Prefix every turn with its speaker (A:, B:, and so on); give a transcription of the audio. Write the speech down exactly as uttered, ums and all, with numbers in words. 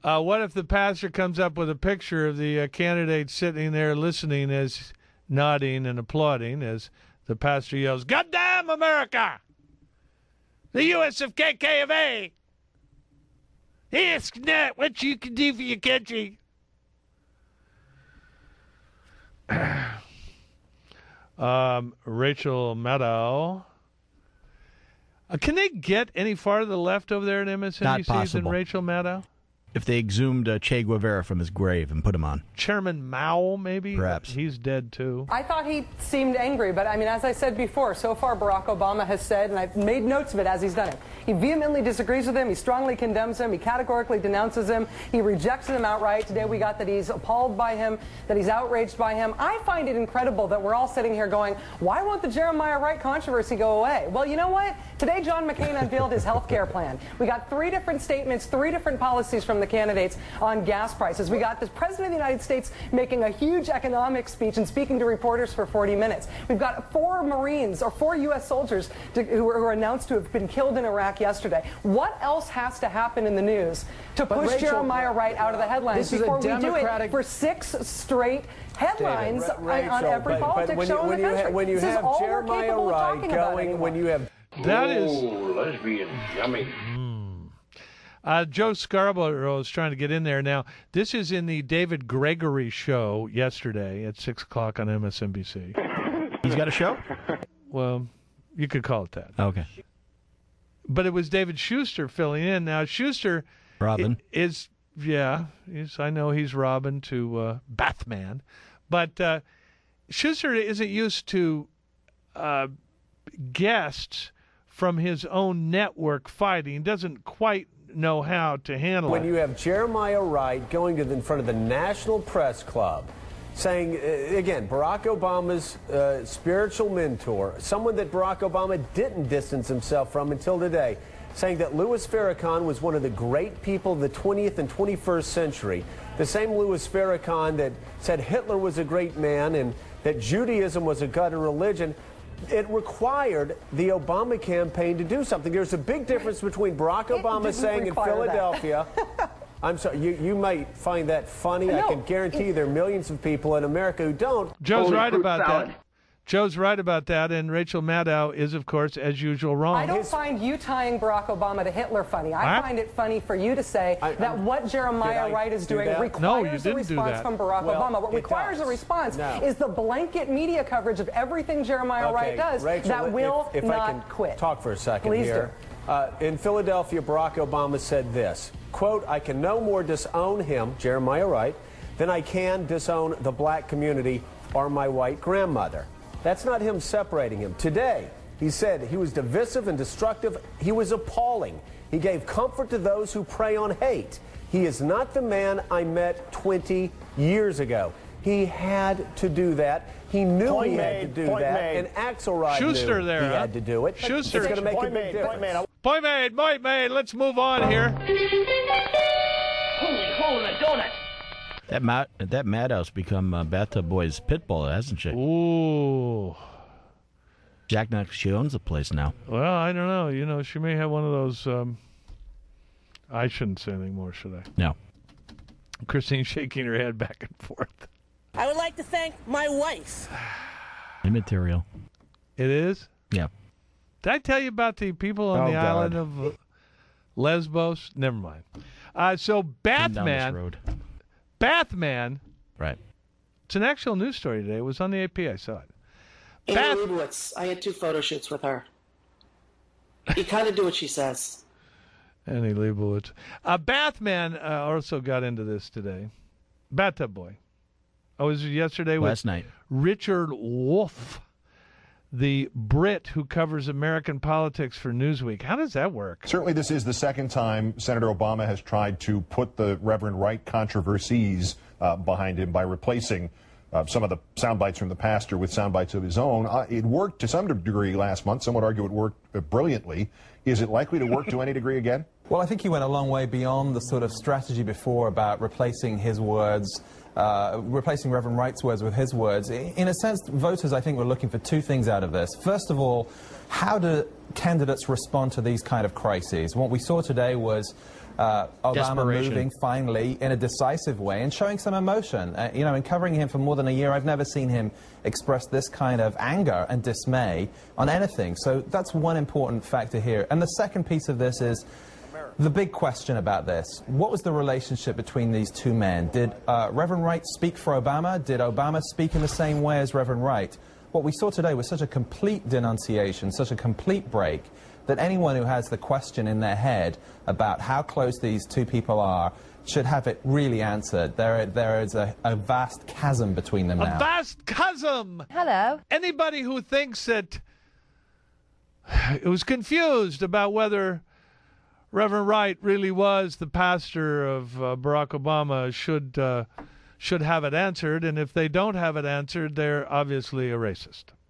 A: Uh, what if the pastor comes up with a picture of the uh, candidate sitting there listening, as nodding and applauding as the pastor yells, "God damn America! The U S of K K of A! Ask not what you can do for your country." um, Rachel Maddow. Uh, can they get any farther left over there at M S N B C than Rachel Maddow?
B: If they exhumed uh, Che Guevara from his grave and put him on.
A: Chairman Mao, maybe?
B: Perhaps.
A: He's dead, too.
C: I thought he seemed angry, but, I mean, as I said before, so far Barack Obama has said, and I've made notes of it as he's done it, he vehemently disagrees with him, he strongly condemns him, he categorically denounces him, he rejects him outright. Today we got that he's appalled by him, that he's outraged by him. I find it incredible that we're all sitting here going, why won't the Jeremiah Wright controversy go away? Well, you know what? Today John McCain unveiled his health care plan. We got three different statements, three different policies from the candidates on gas prices. We got the President of the United States making a huge economic speech and speaking to reporters for forty minutes. We've got four Marines or four U S soldiers to, who, were, who are announced to have been killed in Iraq yesterday. What else has to happen in the news to
D: But
C: push
D: Rachel,
C: Jeremiah Wright out of the headlines before we do it for six straight headlines
D: David,
C: on,
D: Rachel,
C: on every
D: but,
C: politics
D: but when
C: show
D: you,
C: in
D: when
C: the
D: you
C: country?
D: Ha, when you
C: this
D: have
C: is all
D: Jeremiah
C: we're
D: Wright
C: talking
D: going,
C: about
D: when you have
A: that is
E: oh, lesbian, yummy.
A: Mm. Uh, Joe Scarborough is trying to get in there now. This is in the David Gregory show yesterday at six o'clock on M S N B C.
B: He's got a show?
A: Well, you could call it that.
B: Okay.
A: But it was David Schuster filling in. Now, Schuster
B: Robin.
A: is, yeah, is, I know he's Robin to uh, Batman. But uh, Schuster isn't used to uh, guests from his own network fighting. Doesn't quite know how to handle
D: when
A: it.
D: you have Jeremiah Wright going to the, in front of the National Press Club saying, uh, again, Barack Obama's uh, spiritual mentor, someone that Barack Obama didn't distance himself from until today, saying that Louis Farrakhan was one of the great people of the twentieth and twenty-first century, the same Louis Farrakhan that said Hitler was a great man and that Judaism was a gutter religion. It required the Obama campaign to do something. There's a big difference between Barack Obama saying in Philadelphia, I'm sorry, you, you might find that funny. No, I can guarantee you there are millions of people in America who don't.
A: Joe's
D: Holy
A: right about
D: salad.
A: that. Joe's right about that, and Rachel Maddow is, of course, as usual, wrong.
C: I don't find you tying Barack Obama to Hitler funny. I
A: Huh?
C: find it funny for you to say
D: I-
C: that what Jeremiah
D: Did I
C: Wright is
D: do
C: doing
D: that?
C: requires
A: No, you
C: a
A: didn't do
C: response
A: that.
C: from Barack
D: Well,
C: Obama. What
D: it
C: requires
D: does.
C: a response
D: No.
C: is the blanket media coverage of everything Jeremiah
D: Okay,
C: Wright does
D: Rachel,
C: that will
D: if, if
C: not
D: I can
C: quit.
D: talk for a second
C: Please
D: here. Uh, in Philadelphia, Barack Obama said this, quote, I can no more disown him, Jeremiah Wright, than I can disown the black community or my white grandmother. That's not him separating him. Today, he said he was divisive and destructive. He was appalling. He gave comfort to those who prey on hate. He is not the man I met twenty years ago. He had to do that. He knew
F: Point
D: he
F: made,
D: had to do
F: point
D: that.
F: made.
D: And Axelrod
A: Schuster
D: knew
A: there,
D: he
A: huh?
D: had to do it.
A: Schuster.
D: It's going to make
F: Point
D: a big
F: made,
D: difference.
F: point made.
A: Point made, point made. Let's move on here.
E: Holy hole in a donut.
B: That Matt, that Madhow's become uh, Bathtub Boy's pit bull, hasn't she?
A: Ooh.
B: Jack Knox, she owns the place now.
A: Well, I don't know. You know, she may have one of those. Um, I shouldn't say anymore, should I?
B: No.
A: Christine's shaking her head back and forth.
G: I would like to thank my wife.
B: Immaterial.
A: It is?
B: Yeah.
A: Did I tell you about the people on
D: Oh,
A: the
D: God.
A: island of uh, Lesbos? Never mind. Uh, so
B: Come down this
A: Bathman,
B: road.
A: Bathman,
B: Right.
A: it's an actual news story today. It was on the A P. I saw it.
G: Amy
A: Bath-
G: Leibowitz. I had two photo shoots with her. You kind of do what she says.
A: Annie Leibowitz. Uh, Bathman uh, also got into this today. Bathtub Boy. I was yesterday with
B: Last night.
A: Richard Wolff, the Brit who covers American politics for Newsweek. How does that work?
H: Certainly this is the second time Senator Obama has tried to put the Reverend Wright controversies uh, behind him by replacing uh, some of the sound bites from the pastor with sound bites of his own. Uh, it worked to some degree last month. Some would argue it worked uh, brilliantly. Is it likely to work to any degree again?
I: Well, I think he went a long way beyond the sort of strategy before about replacing his words, uh, replacing Reverend Wright's words with his words. In a sense, voters, I think, were looking for two things out of this. First of all, how do candidates respond to these kind of crises? What we saw today was uh, Obama
B: Desperation.
I: moving finally in a decisive way and showing some emotion. Uh, you know, in covering him for more than a year, I've never seen him express this kind of anger and dismay on anything. So that's one important factor here. And the second piece of this is the big question about this. What was the relationship between these two men? Did uh, Reverend Wright speak for Obama? Did Obama speak in the same way as Reverend Wright? What we saw today was such a complete denunciation, such a complete break, that anyone who has the question in their head about how close these two people are should have it really answered. There, there is a, a vast chasm between them now.
A: A vast chasm!
F: Hello.
A: Anybody who thinks that it was confused about whether Reverend Wright really was the pastor of uh, Barack Obama should, uh, should have it answered, and if they don't have it answered, they're obviously a racist.